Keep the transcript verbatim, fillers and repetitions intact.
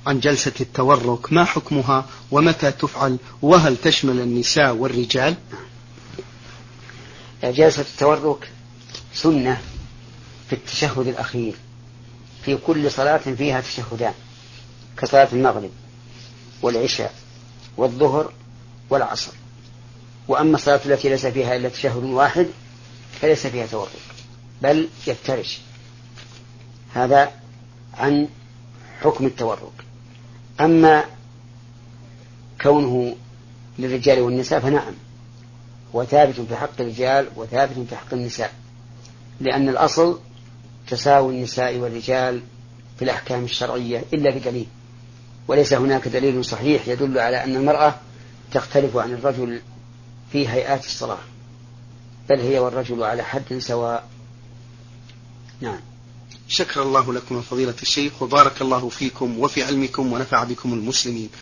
عن جلسة التورك، ما حكمها ومتى تفعل، وهل تشمل النساء والرجال؟ جلسة التورك سنة في التشهد الأخير في كل صلاة فيها تشهدان، كصلاة المغرب والعشاء والظهر والعصر. وأما الصلاة التي ليس فيها إلا تشهد واحد فليس فيها تورك بل يفترش. هذا عن حكم التورك. أما كونه للرجال والنساء فنعم، وثابت في حق الرجال وثابت في حق النساء، لأن الأصل تساوي النساء والرجال في الأحكام الشرعية إلا بدليل، وليس هناك دليل صحيح يدل على أن المرأة تختلف عن الرجل في هيئات الصلاة، بل هي والرجل على حد سواء. نعم. شكر الله لكم فضيلة الشيخ، وبارك الله فيكم وفي علمكم ونفع بكم المسلمين.